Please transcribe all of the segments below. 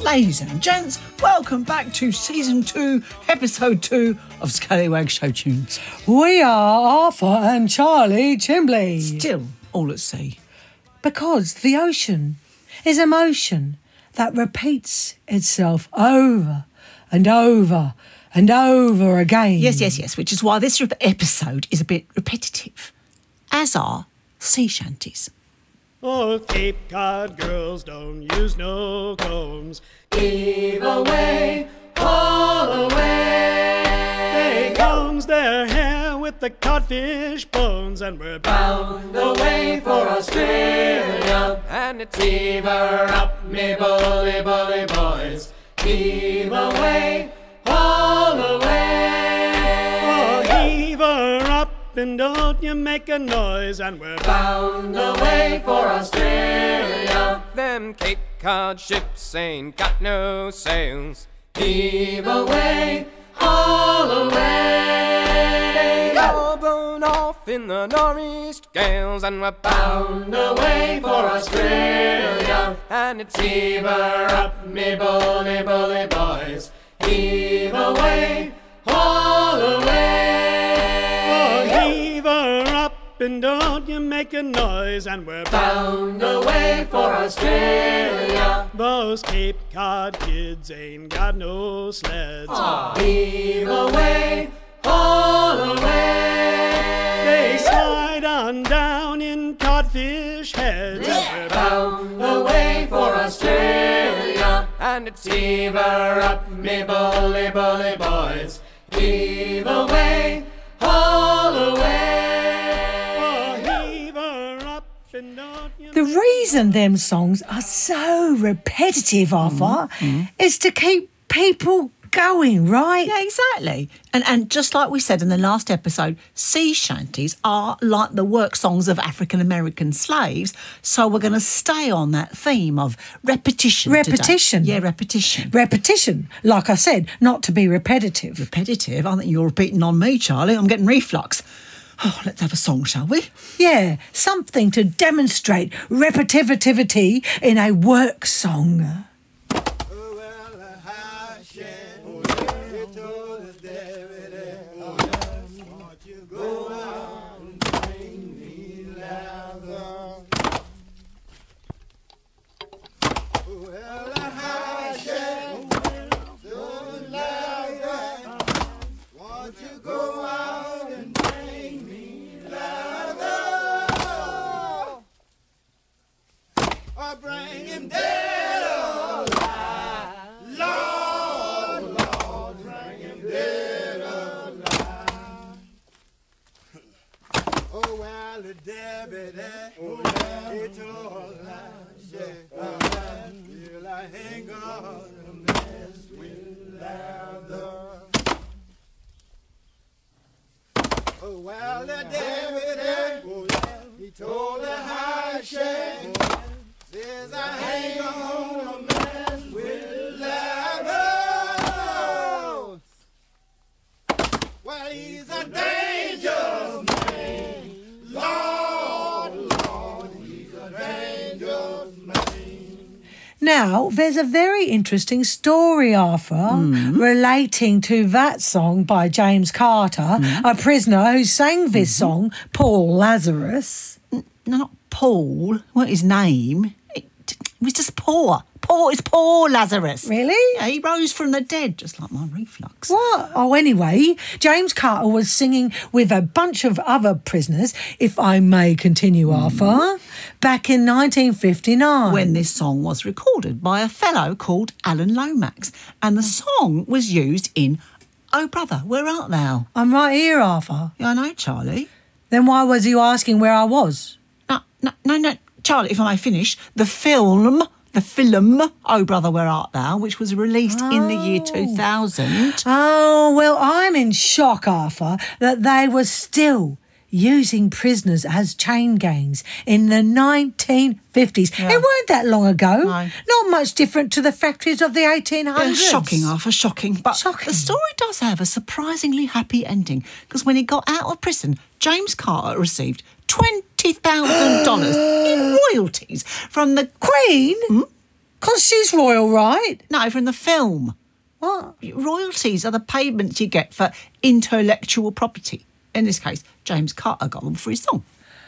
Ladies and gents, welcome back to Season 2, Episode 2 of Scallywag Show Tunes. We are Arthur and Charlie Chimbley. Still all at sea. Because the ocean is a motion that repeats itself over and over and over again. Yes, which is why this episode is a bit repetitive, as are sea shanties. Oh, Cape Cod girls don't use no combs. Heave away, haul away. They combs their hair with the codfish bones, and we're Bound away for Australia. And it's Heave her up, me bully, bully boys. Heave away, haul away. oh, heave her up and don't you make a noise, and we're Bound away for Australia. Them Cape Cod ships ain't got no sails. Heave away, haul away. All blown off in the northeast gales, and we're Bound away for Australia. and it's Heave her up, me bully, bully boys. Heave away, haul away. oh, heave her up and don't you make a noise, and we're Bound away for Australia. Those Cape Cod kids ain't got no sleds. Heave away, haul away. They slide on down in codfish heads, and we're Bound away for Australia. and it's Heave her up, me bully, bully boys. Heave away, haul away. oh, heave her up and don't you The reason them songs are so repetitive, Arthur, is to keep people going, right? Yeah, exactly. And just like we said in the last episode, sea shanties are like the work songs of African-American slaves. So we're going to stay on that theme of repetition today. Repetition. Yeah, repetition. Repetition, like I said, not to be repetitive. Repetitive? I think you're repeating on me, Charlie. I'm getting reflux. Oh, let's have a song, shall we? Yeah, something to demonstrate repetitivity in a work song. Bring him dead alive. Lord, Lord, bring him dead alive. Oh, well, the deputy, he told us, till I ain't gonna mess with leather. Oh, well, the deputy, he told her how shame. Says I ain't gonna mess with leather. Well, he's a dangerous man. Lord, Lord, he's a dangerous man. Now, there's a very interesting story, Arthur, relating to that song by James Carter, a prisoner who sang this song, Paul Lazarus. No, not Paul. What his name? It was just Paul. It's Paul Lazarus. Really? Yeah, he rose from the dead, just like my reflux. What? Oh, anyway, James Carter was singing with a bunch of other prisoners, if I may continue, Arthur, back in 1959. When this song was recorded by a fellow called Alan Lomax. And the song was used in Oh Brother, Where Art Thou? I'm right here, Arthur. Yeah, I know, Charlie. Then why was you asking where I was? No, Charlie, if I may finish, the film, Oh Brother, Where Art Thou, which was released in the year 2000. Oh, well, I'm in shock, Arthur, that they were still using prisoners as chain gangs in the 1950s. Yeah. It weren't that long ago. No. Not much different to the factories of the 1800s. Yeah, shocking, Arthur, shocking. But Shocking. the story does have a surprisingly happy ending, because when he got out of prison, James Carter received $20,000 in royalties from the Queen? 'Cause she's royal, right? No, from the film. What? Royalties are the payments you get for intellectual property. In this case, James Carter got them for his song.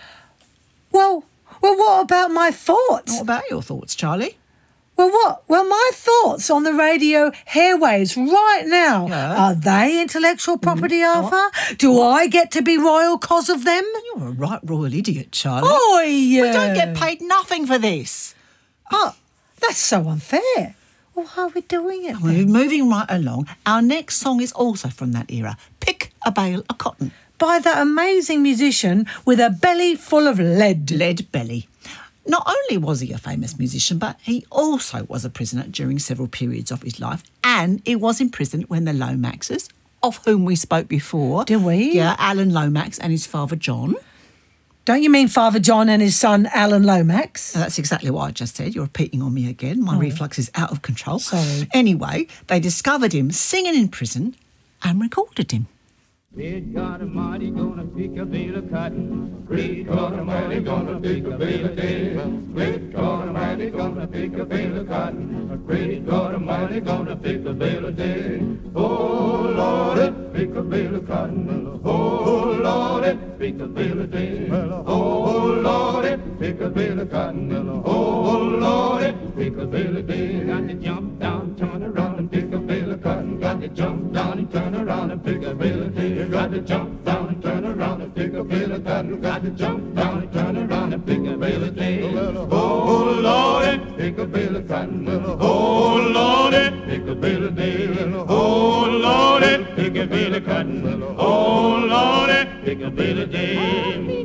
Well, what about my thoughts? What about your thoughts, Charlie? Well, what? Well, my thoughts on the radio airwaves right now, are they intellectual property, Arthur? Do I get to be royal 'cause of them? You're a right royal idiot, Charlie. Oh, We don't get paid nothing for this. Oh, that's so unfair. Well, how are we doing it We're then? moving right along. Our next song is also from that era. Pick a Bale of Cotton. By that amazing musician with a belly full of lead. Lead Belly. Not only was he a famous musician, but he also was a prisoner during several periods of his life, and he was imprisoned when the Lomaxes, of whom we spoke before. Did we? Yeah, Alan Lomax and his father John. Don't you mean Father John and his son Alan Lomax? That's exactly what I just said. You're repeating on me again. My reflux is out of control. Sorry. Anyway, they discovered him singing in prison and recorded him. Great God Almighty, gonna pick a bale of cotton. Great God Almighty, gonna pick a bale of hay. Great God Almighty, gonna pick a bale of cotton. Great God Almighty, gonna pick a bale of hay. Oh Lordy, pick a bale of cotton. Oh Lordy, pick a bale of hay. Oh Lordy, pick a bale of cotton. Oh Lordy, pick a bale of hay. Got to jump down, turn around and pick a bale of cotton. Got to jump down and turn around and pick a bale of hay. Got to jump down and turn around and pick a bale of cotton. Got to jump down and turn around and pick a bale of hay. Oh Lordy, pick a bale of cotton. Oh Lordy, pick a bale of hay. Oh Lordy, pick a bale of cotton. Oh Lordy, pick a bale of hay.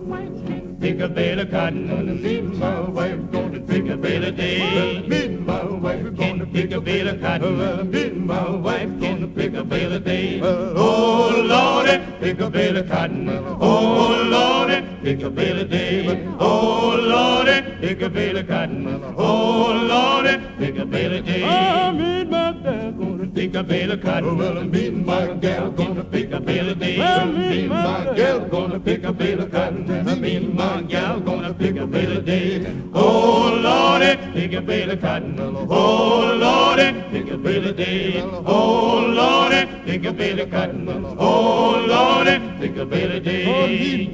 Pick a bale of cotton, me and my wife gonna pick a bale of hay. Me and my wife gonna pick a bale of cotton. Me and my wife gonna pick a bale of hay. Oh Lordy, pick a bale of cotton. Oh Lordy, pick a bale of hay. Oh Lordy, pick a bale of cotton. Oh Lordy, pick a bale of hay. Me and my dad gonna pick a bale of cotton. Well, me and my gal gonna pick a bale of hay. Me and my gal gonna pick a bale of cotton. Me and my gal gonna pick a bale of hay. Oh Lordy, pick a bale of cotton. Oh Lordy, pick a bale of hay. Oh Lordy, pick a bale of cotton. Oh Lordy, pick a bale of hay.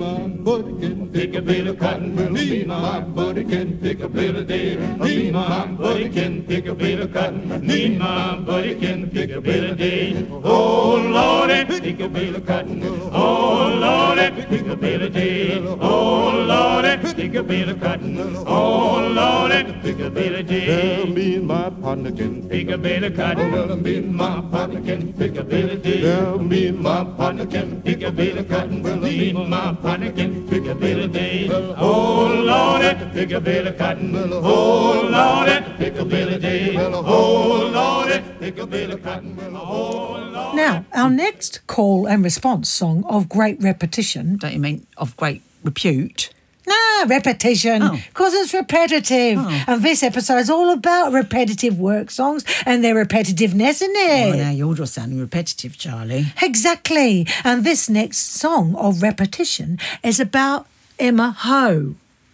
Pick a bale of cotton. Me and my buddy can pick a bale of hay. Me and my buddy can pick a bale of cotton. Me and my buddy can pick a bale of hay. Oh Lordy, pick a bale of cotton. Oh Lordy, pick a bale of hay. Oh Lordy, pick a bale of cotton. Oh Lordy, pick a bale of hay. Me and my partner can Pick a bale of cotton. Well, me and my partner can pick a bale of hay. Me and my partner can pick a bale of cotton. Well, me and my partner can pick a bale of hay. Oh Lordy, pick a bale of cotton. Oh Lordy, pick a bale of hay. Oh Lordy, pick a bale of cotton. Oh Lordy. Now, our next call and response song of great repetition. Don't you mean of great repute? No, repetition, because it's repetitive. And this episode is all about repetitive work songs and their repetitiveness, isn't it? Oh, now you're just sounding repetitive, Charlie. Exactly. And this next song of repetition is about Emma Ho.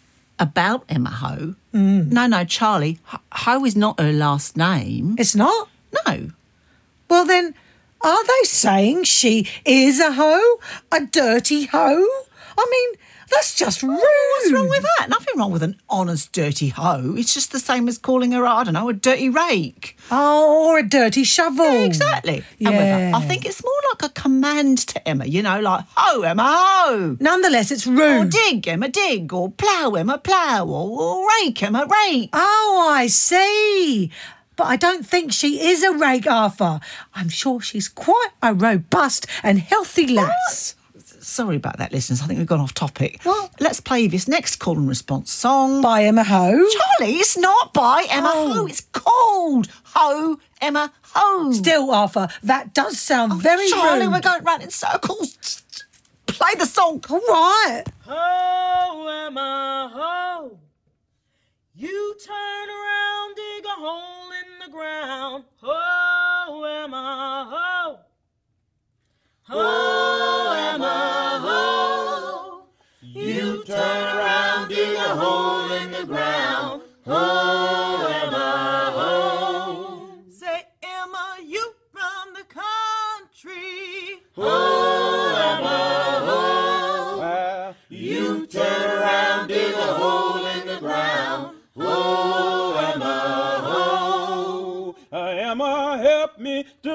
About Emma Ho? No, Charlie. Ho is not her last name. It's not? No. Well, then, are they saying she is a hoe? A dirty hoe? I mean, that's just rude. What's wrong with that? Nothing wrong with an honest dirty hoe. It's just the same as calling her, I don't know, a dirty rake. Oh, or a dirty shovel. Yeah, exactly. Yeah. However, I think it's more like a command to Emma, you know, like, ho, Emma, ho. Nonetheless, it's Or rude. dig, Emma, dig. Or plough, Emma, plough. Or rake, Emma, rake. Oh, I see. But I don't think she is a rake, Arthur. I'm sure she's quite a robust and healthy lass. Sorry about that, listeners. I think we've gone off topic. What? Let's play this next call and response song. By Emma Ho. Charlie, it's not by Emma Ho. It's called Ho, Emma Ho. Still, Arthur, that does sound very Charlie, rude. we're going round in circles. Play the song. All right. Ho, Emma, ho. You turn around, dig a hole in the ground. Ho, Emma, ho. Ho, Emma, ho. You turn around, dig a hole in the ground. Ho, Emma,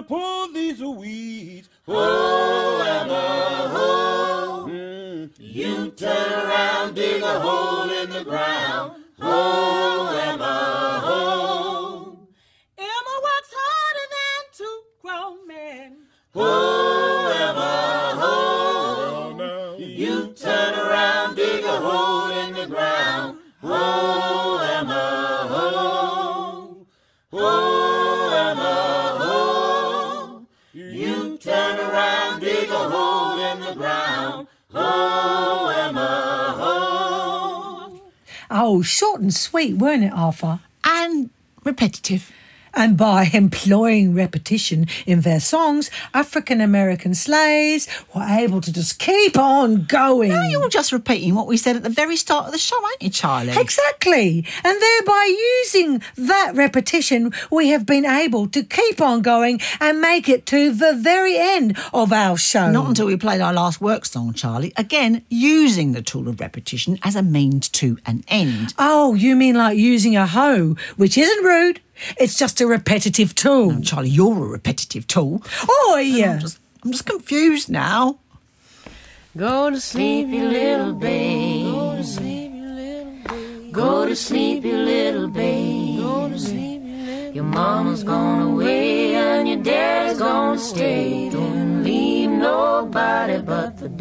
pull these weeds. Oh, Emma, oh. You turn around, dig a hole in the ground. Oh, Emma, oh. Emma works harder than two grown men. Oh, Emma, oh. You turn around, dig a hole in the ground. Oh, Emma, oh. Oh, Emma, oh. You turn around, dig a hole in the ground. Oh, Emma, oh. Oh, short and sweet, weren't it, Arthur? And repetitive. And by employing repetition in their songs, African-American slaves were able to just keep on going. Now you're just repeating what we said at the very start of the show, ain't you, Charlie? Exactly. And thereby using that repetition, we have been able to keep on going and make it to the very end of our show. Not until we played our last work song, Charlie. Again, using the tool of repetition as a means to an end. Oh, you mean like using a hoe, which isn't rude. It's just a repetitive tool. No, Charlie, you're a repetitive tool. Oh, yeah. I'm just confused now. Go to sleep, you little babe. Go to sleep, you little babe. Go to sleep, you little babe. Go to sleep, you little babe. Your mama's gone away and your dad's gonna stay. Don't leave nobody but the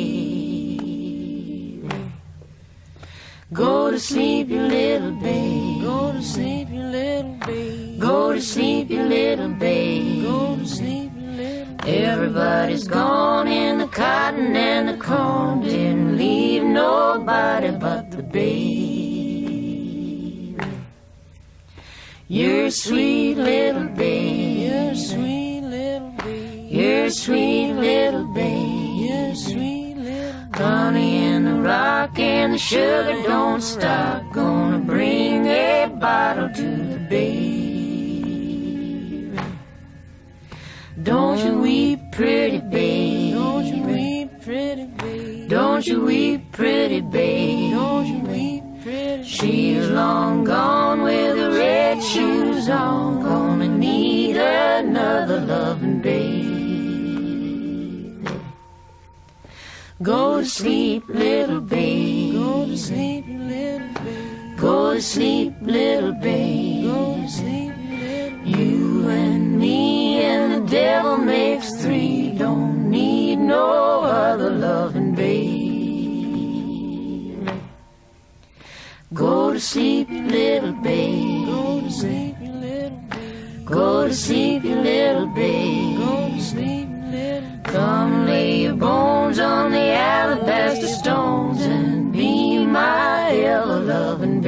babe. Go to sleep, you little babe. Go to sleep, you little babe. Go to sleep, you little babe. Go to sleep, you little babe. Everybody's gone in the cotton and the corn. Didn't leave nobody but the babe. You're a sweet little babe. You're a sweet little babe. You're a sweet little babe. You're a sweet little babe. Honey in the rock and the sugar don't stop. Gonna bring a bottle to the babe. Don't you weep, pretty babe. Don't you weep, pretty babe. Don't you weep, pretty babe. Don't you weep, pretty babe. She's long gone with the red shoes on. Gonna need another loving babe. Go to sleep, little babe. Go to sleep, little babe. Go to sleep, little babe. Go to sleep, little babe. You and me and the devil makes three. Don't need no other loving babe. Go to sleep, little babe. Go to sleep, little babe. Go to sleep, little babe. Go to sleep, little babe. Come lay your bones on the alabaster stones and be my ever-loving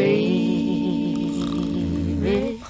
baby.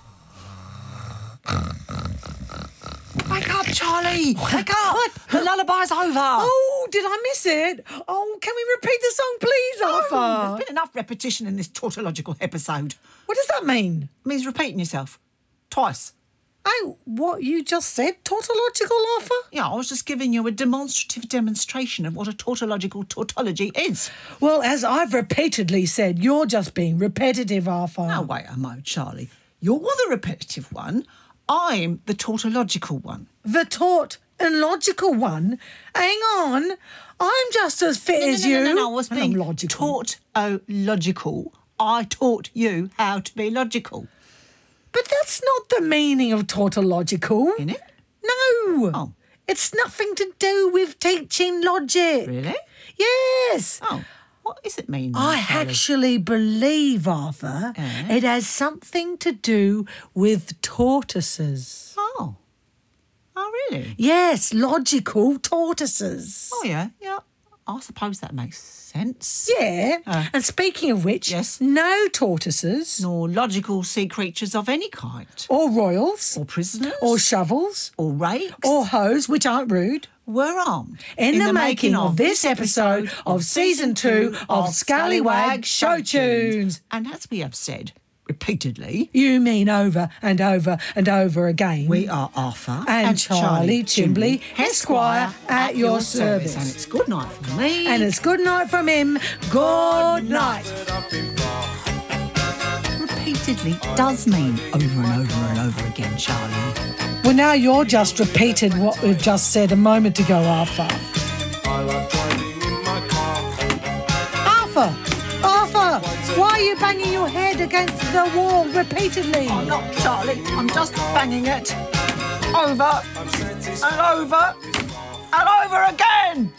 Wake up, Charlie! Wake up! The lullaby's over! Oh, did I miss it? Oh, can we repeat the song, please, Arthur? There's been enough repetition in this tautological episode. What does that mean? It means repeating yourself. Twice. Oh, what you just said? Tautological, Arthur? Yeah, I was just giving you a demonstrative demonstration of what a tautological tautology is. Well, as I've repeatedly said, you're just being repetitive, Arthur. Now, wait a moment, Charlie. You're the repetitive one. I'm the tautological one. The taut and logical one? Hang on. I'm just as fit as you. No, I was And being I'm logical. tautological. I taught you how to be logical. But that's not the meaning of tautological. Isn't it? No. Oh. It's nothing to do with teaching logic. Really? Yes. Oh, what does it mean? I Charlie? actually believe, Arthur, it has something to do with tortoises. Oh. Oh, really? Yes, logical tortoises. Oh, yeah. I suppose that makes sense. Yeah. And speaking of which, Yes. no tortoises Nor logical sea creatures of any kind. or royals Or prisoners. or shovels or rakes. or hoes, which aren't rude, were armed. in the making of this episode of Season 2 of Scallywag Show Tunes. And as we have said repeatedly, You mean over and over and over again. we are Arthur And Charlie Chimbley, Esquire, at your service. And it's good night from me. And it's good night from him. Good night. repeated repeatedly does mean over and over and over again, Charlie? Well, now you're just repeated what we've just said a moment ago, Arthur. Arthur, why are you banging your head against the wall repeatedly? I'm not, Charlie. I'm just banging it over and over and over again.